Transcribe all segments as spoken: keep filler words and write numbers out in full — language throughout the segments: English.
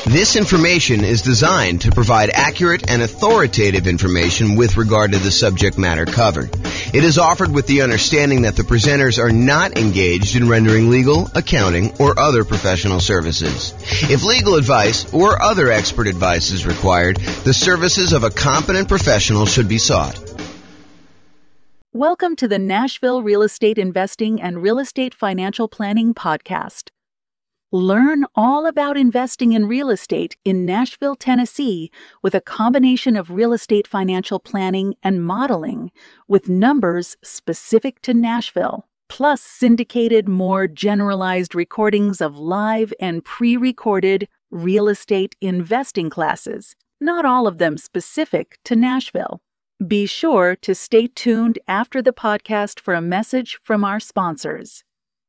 This information is designed to provide accurate and authoritative information with regard to the subject matter covered. It is offered with the understanding that the presenters are not engaged in rendering legal, accounting, or other professional services. If legal advice or other expert advice is required, the services of a competent professional should be sought. Welcome to the Nashville Real Estate Investing and Real Estate Financial Planning Podcast. Learn all about investing in real estate in Nashville, Tennessee, with a combination of real estate financial planning and modeling with numbers specific to Nashville, plus syndicated, more generalized recordings of live and pre-recorded real estate investing classes, not all of them specific to Nashville. Be sure to stay tuned after the podcast for a message from our sponsors.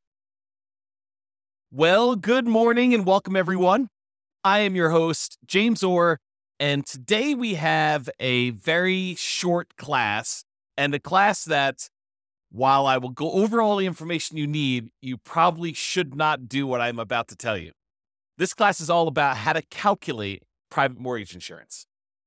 Well, good morning and welcome everyone. I am your host, James Orr, and today we have a very short class, and a class that, while I will go over all the information you need, you probably should not do what I'm about to tell you. This class is all about how to calculate private mortgage insurance.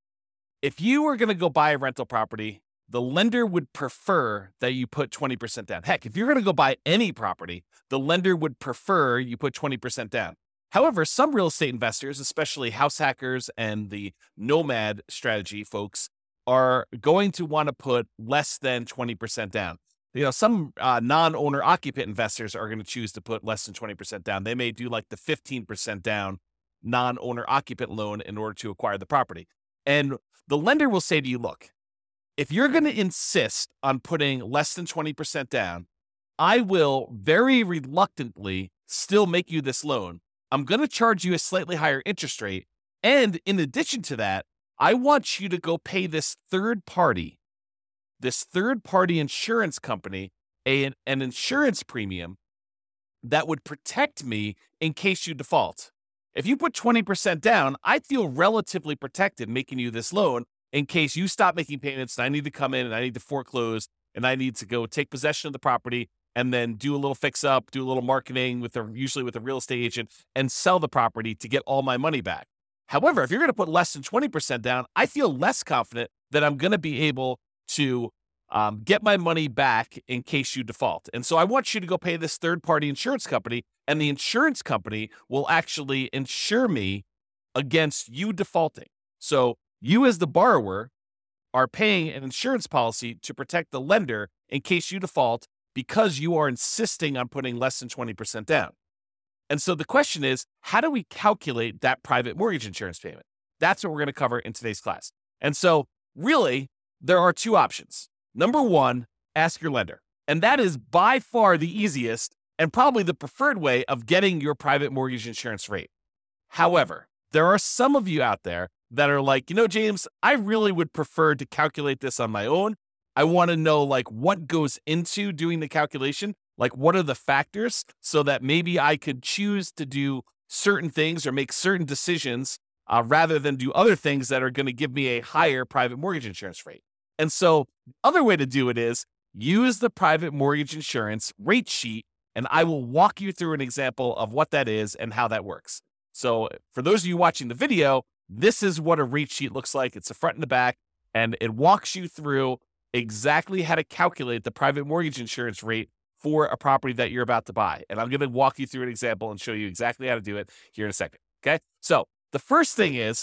If you were going to go buy a rental property, the lender would prefer that you put twenty percent down. Heck, if you're going to go buy any property, the lender would prefer you put twenty percent down. However, some real estate investors, especially house hackers and the nomad strategy folks, are going to want to put less than twenty percent down. You know, some uh, non-owner occupant investors are going to choose to put less than twenty percent down. They may do like the fifteen percent down non-owner occupant loan in order to acquire the property. And the lender will say to you, look, if you're going to insist on putting less than twenty percent down, I will very reluctantly still make you this loan. I'm going to charge you a slightly higher interest rate. And in addition to that, I want you to go pay this third party, this third party insurance company, a, an insurance premium that would protect me in case you default. If you put twenty percent down, I feel relatively protected making you this loan in case you stop making payments and I need to come in and I need to foreclose and I need to go take possession of the property and then do a little fix up, do a little marketing with a, usually with a real estate agent, and sell the property to get all my money back. However, if you're going to put less than twenty percent down, I feel less confident that I'm going to be able to um, get my money back in case you default. And so I want you to go pay this third-party insurance company, and the insurance company will actually insure me against you defaulting. So you as the borrower are paying an insurance policy to protect the lender in case you default because you are insisting on putting less than twenty percent down. And so the question is, how do we calculate that private mortgage insurance payment? That's what we're going to cover in today's class. And so really, there are two options. Number one, ask your lender. And that is by far the easiest and probably the preferred way of getting your private mortgage insurance rate. However, there are some of you out there that are like, you know, James, I really would prefer to calculate this on my own. I want to know like what goes into doing the calculation, like what are the factors so that maybe I could choose to do certain things or make certain decisions uh, rather than do other things that are going to give me a higher private mortgage insurance rate. And so the other way to do it is use the private mortgage insurance rate sheet, and I will walk you through an example of what that is and how that works. So for those of you watching the video, this is what a rate sheet looks like. It's the front and the back, and it walks you through exactly how to calculate the private mortgage insurance rate for a property that you're about to buy. And I'm going to walk you through an example and show you exactly how to do it here in a second. Okay. So the first thing is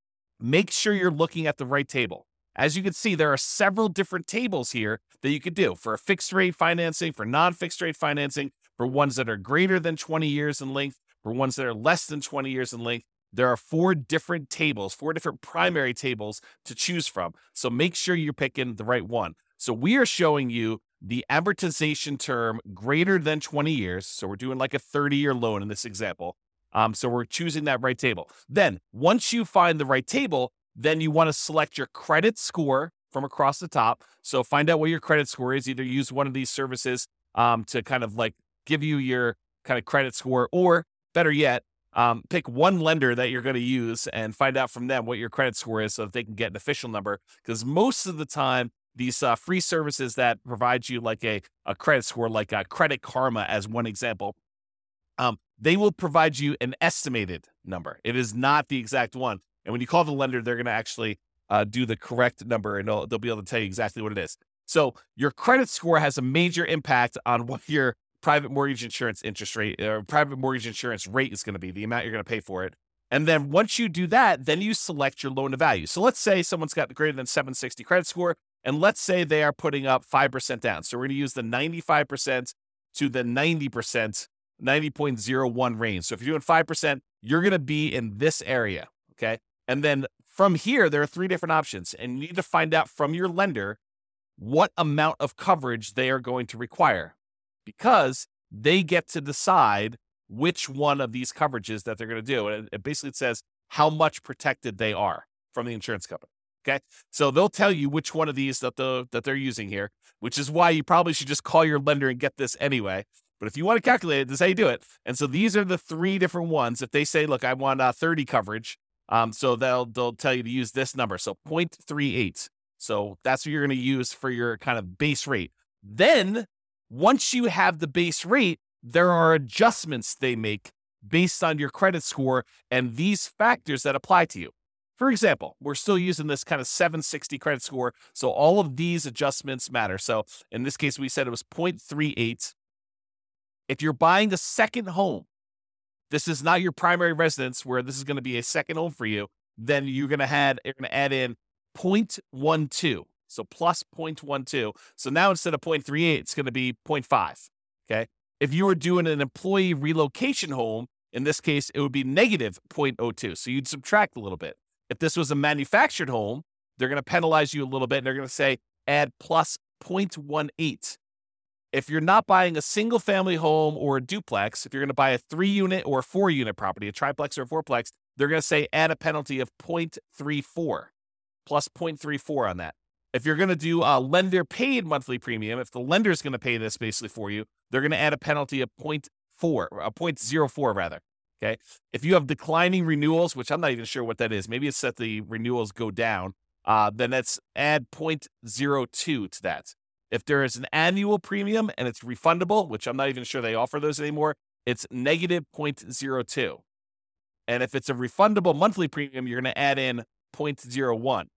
make sure you're looking at the right table. As you can see, there are several different tables here that you could do for a fixed rate financing, for non-fixed rate financing, for ones that are greater than twenty years in length, for ones that are less than twenty years in length. There are four different tables, four different primary tables to choose from. So make sure you're picking the right one. So we are showing you the amortization term greater than twenty years. So we're doing like a thirty-year loan in this example. Um, so we're choosing that right table. Then once you find the right table, then you want to select your credit score from across the top. So find out what your credit score is. Either use one of these services um, to kind of like give you your kind of credit score, or better yet, um, pick one lender that you're going to use and find out from them what your credit score is so that they can get an official number. Because most of the time, these uh, free services that provide you like a, a credit score, like a Credit Karma as one example, um, they will provide you an estimated number. It is not the exact one. And when you call the lender, they're going to actually uh, do the correct number, and they'll, they'll be able to tell you exactly what it is. So your credit score has a major impact on what your private mortgage insurance interest rate or private mortgage insurance rate is going to be, the amount you're going to pay for it. And then once you do that, then you select your loan to value. So let's say someone's got greater than seven sixty credit score, and let's say they are putting up five percent down. So we're going to use the ninety-five percent to the ninety percent, ninety point zero one range. So if you're doing five percent, you're going to be in this area, okay? And then from here, there are three different options, and you need to find out from your lender what amount of coverage they are going to require, because they get to decide which one of these coverages that they're going to do. And it basically says how much protected they are from the insurance company. Okay. So they'll tell you which one of these that the that they're using here, which is why you probably should just call your lender and get this anyway. But if you want to calculate it, this is how you do it. And so these are the three different ones. If they say, look, I want uh, thirty coverage, um, so they'll they'll tell you to use this number. So zero point three eight. So that's what you're going to use for your kind of base rate. Then once you have the base rate, there are adjustments they make based on your credit score and these factors that apply to you. For example, we're still using this kind of seven sixty credit score, so all of these adjustments matter. So in this case, we said it was zero point three eight. If you're buying a second home, this is not your primary residence where this is going to be a second home for you, then you're going to add, you're going to add in zero point one two. So plus zero point one two. So now instead of zero point three eight, it's going to be zero point five. Okay. If you were doing an employee relocation home, in this case, it would be negative zero point zero two. So you'd subtract a little bit. If this was a manufactured home, they're going to penalize you a little bit, and they're going to say add plus zero point one eight. If you're not buying a single family home or a duplex, if you're going to buy a three unit or a four unit property, a triplex or a fourplex, they're going to say add a penalty of zero point three four, plus zero point three four on that. If you're going to do a lender paid monthly premium, if the lender is going to pay this basically for you, they're going to add a penalty of zero point four, or zero point zero four rather. Okay. If you have declining renewals, which I'm not even sure what that is, maybe it's that the renewals go down, uh, then that's add zero point zero two to that. If there is an annual premium and it's refundable, which I'm not even sure they offer those anymore, it's negative zero point zero two. And if it's a refundable monthly premium, you're going to add in zero point zero one.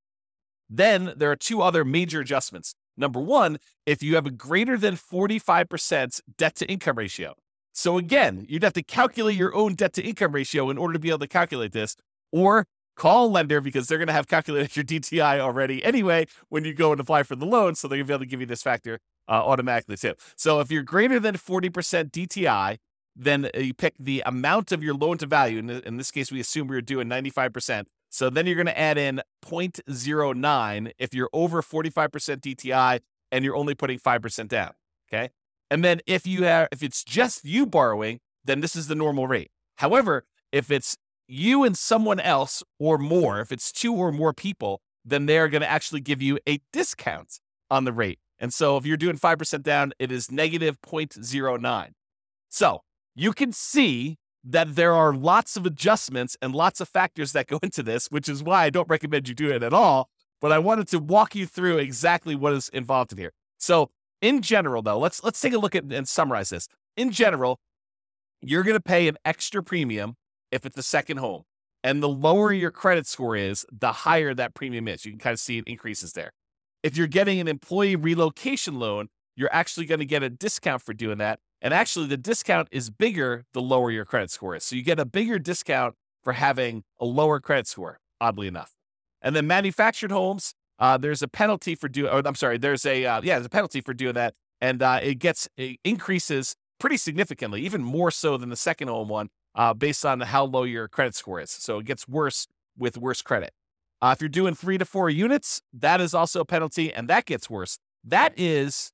Then there are two other major adjustments. Number one, if you have a greater than forty-five percent debt to income ratio. So again, you'd have to calculate your own debt to income ratio in order to be able to calculate this, or call a lender because they're going to have calculated your D T I already anyway when you go and apply for the loan. So they're going to be able to give you this factor uh, automatically too. So if you're greater than forty percent D T I, then you pick the amount of your loan to value. In, in this case, we assume we were doing ninety-five percent. So then you're going to add in zero point zero nine if you're over forty-five percent D T I and you're only putting five percent down. Okay. And then if you have, if it's just you borrowing, then this is the normal rate. However, if it's you and someone else or more, if it's two or more people, then they're going to actually give you a discount on the rate. And so if you're doing five percent down, it is negative zero point zero nine. So you can see that there are lots of adjustments and lots of factors that go into this, which is why I don't recommend you do it at all. But I wanted to walk you through exactly what is involved in here. So in general, though, let's let's take a look at and summarize this. In general, you're going to pay an extra premium if it's a second home. And the lower your credit score is, the higher that premium is. You can kind of see it increases there. If you're getting an employee relocation loan, you're actually going to get a discount for doing that. And actually, the discount is bigger the lower your credit score is. So you get a bigger discount for having a lower credit score, oddly enough. And then manufactured homes, uh, there's a penalty for doing, or I'm sorry, there's a, uh, yeah, there's a penalty for doing that. And uh, it gets, it increases pretty significantly, even more so than the second home one, uh, based on how low your credit score is. So it gets worse with worse credit. Uh, if you're doing three to four units, that is also a penalty, and that gets worse. That is,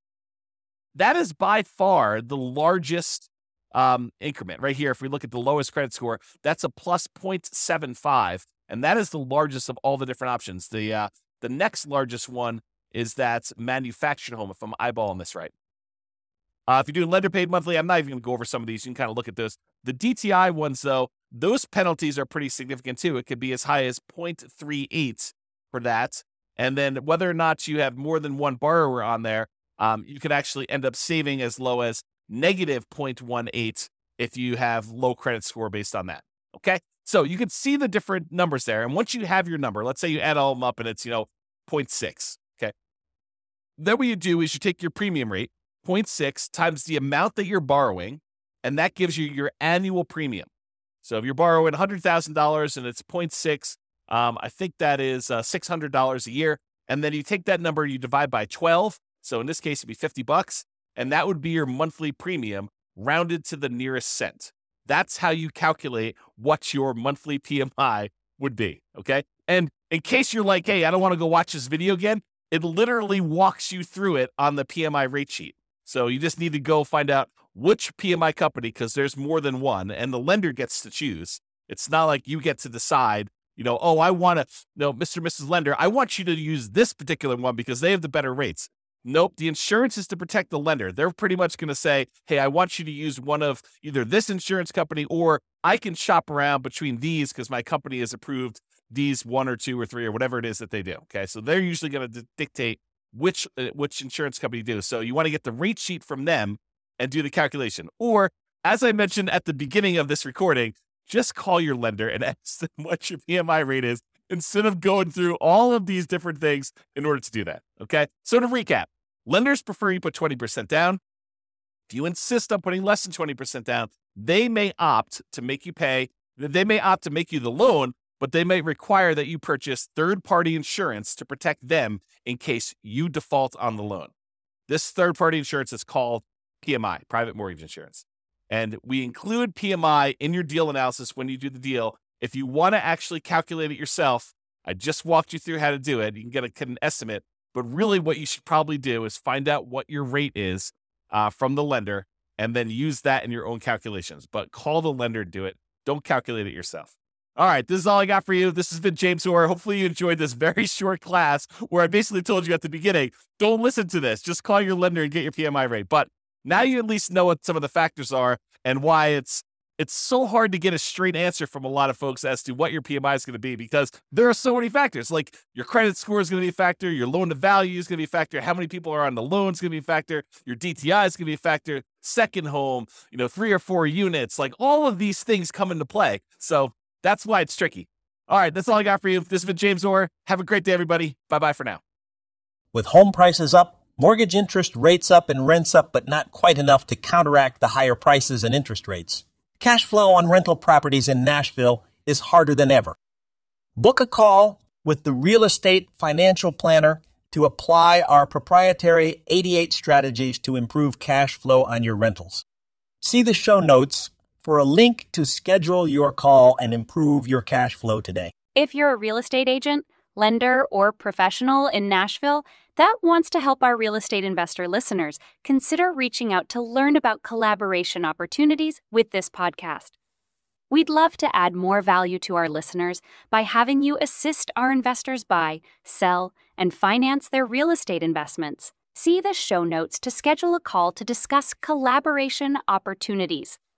that is by far the largest um, increment right here. If we look at the lowest credit score, that's a plus zero point seven five, and that is the largest of all the different options. The uh, the next largest one is that manufactured home, if I'm eyeballing this right. Uh, if you're doing lender paid monthly, I'm not even going to go over some of these. You can kind of look at those. The D T I ones, though, those penalties are pretty significant too. It could be as high as zero point three eight for that. And then whether or not you have more than one borrower on there, um, you could actually end up saving as low as negative zero point one eight if you have low credit score based on that. Okay. So you can see the different numbers there. And once you have your number, let's say you add all of them up and it's, you know, zero point six. Okay. Then what you do is you take your premium rate, zero point six times the amount that you're borrowing, and that gives you your annual premium. So if you're borrowing one hundred thousand dollars and it's zero point six, um, I think that is uh, six hundred dollars a year. And then you take that number, you divide by twelve. So in this case, it'd be fifty bucks. And that would be your monthly premium rounded to the nearest cent. That's how you calculate what your monthly P M I would be. Okay. And in case you're like, hey, I don't want to go watch this video again, it literally walks you through it on the P M I rate sheet. So you just need to go find out which P M I company, because there's more than one, and the lender gets to choose. It's not like you get to decide, you know, oh, I want to, no, Mister and Missus Lender, I want you to use this particular one because they have the better rates. Nope, the insurance is to protect the lender. They're pretty much going to say, hey, I want you to use one of either this insurance company, or I can shop around between these because my company has approved these one or two or three or whatever it is that they do. Okay, so they're usually going to dictate which uh, which insurance company you do. So you want to get the rate sheet from them and do the calculation. Or, as I mentioned at the beginning of this recording, just call your lender and ask them what your P M I rate is instead of going through all of these different things in order to do that. Okay, so to recap, lenders prefer you put twenty percent down. If you insist on putting less than twenty percent down, they may opt to make you pay. They may opt to make you the loan, but they may require that you purchase third-party insurance to protect them in case you default on the loan. This third-party insurance is called P M I, private mortgage insurance. And we include P M I in your deal analysis when you do the deal. If you want to actually calculate it yourself, I just walked you through how to do it. You can get, a, get an estimate. But really what you should probably do is find out what your rate is uh, from the lender and then use that in your own calculations. But call the lender to do it. Don't calculate it yourself. All right, this is all I got for you. This has been James Orr. Hopefully you enjoyed this very short class where I basically told you at the beginning, don't listen to this. Just call your lender and get your P M I rate. But now you at least know what some of the factors are and why it's it's so hard to get a straight answer from a lot of folks as to what your P M I is going to be, because there are so many factors. Like your credit score is going to be a factor, your loan to value is going to be a factor, how many people are on the loan is going to be a factor, your D T I is going to be a factor, second home, you know, three or four units, like all of these things come into play. So that's why it's tricky. All right, that's all I got for you. This has been James Orr. Have a great day, everybody. Bye-bye for now. With home prices up, mortgage interest rates up, and rents up, but not quite enough to counteract the higher prices and interest rates, cash flow on rental properties in Nashville is harder than ever. Book a call with the Real Estate Financial Planner to apply our proprietary eighty-eight strategies to improve cash flow on your rentals. See the show notes for a link to schedule your call and improve your cash flow today. If you're a real estate agent, lender, or professional in Nashville that wants to help our real estate investor listeners, consider reaching out to learn about collaboration opportunities with this podcast. We'd love to add more value to our listeners by having you assist our investors buy, sell, and finance their real estate investments. See the show notes to schedule a call to discuss collaboration opportunities.